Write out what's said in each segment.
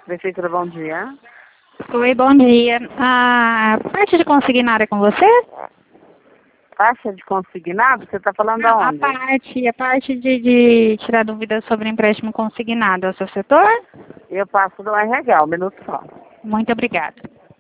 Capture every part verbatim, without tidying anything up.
Prefeitura, bom dia. Oi, bom dia. A parte de consignar é com você? Taxa de consignado? Você está falando Não, a aonde? parte, a parte de, de tirar dúvidas sobre empréstimo consignado é o seu setor? Eu passo do R H, um minuto só. Muito obrigada.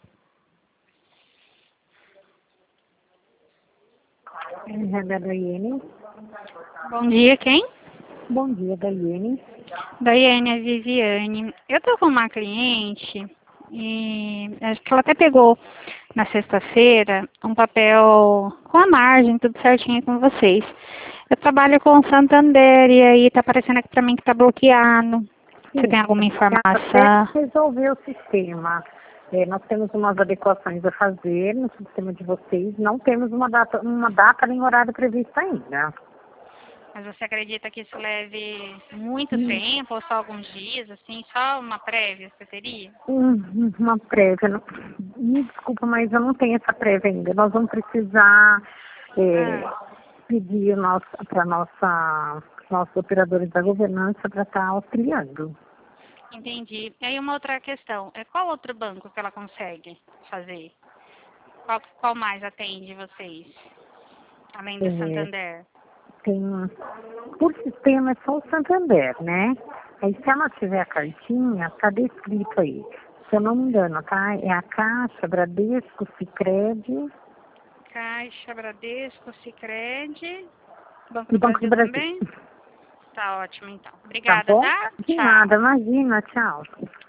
R H da Iene. Bom dia, quem? Bom dia, da Iene. Daiane, a Viviane. Eu estou com uma cliente e acho que ela até pegou na sexta-feira um papel com a margem, tudo certinho com vocês. Eu trabalho com o Santander e aí tá aparecendo aqui para mim que tá bloqueado. Você tem alguma informação? Até resolver o sistema. É, nós temos umas adequações a fazer no sistema de vocês. Não temos uma data, uma data nem horário previsto ainda. Mas você acredita que isso leve muito Hum. tempo ou só alguns dias, assim, só uma prévia você teria? Hum, uma prévia. Não, me desculpa, mas eu não tenho essa prévia ainda. Nós vamos precisar é, Ah, pedir para nossa nossos operadores da governança para estar auxiliando. entendi. E aí uma outra questão, é qual outro banco que ela consegue fazer? Qual, qual mais atende vocês, além do É, Santander? tem, por sistema é só o Santander, né? Aí se ela tiver a cartinha, tá descrito aí. Se eu não me engano, tá? É a Caixa, Bradesco, Sicredi Caixa, Bradesco, Sicredi, Banco e do Banco do Brasil Brasil. também? Tá ótimo, então. Tá Obrigada, bom? tá? De Tchau. nada, imagina, tchau.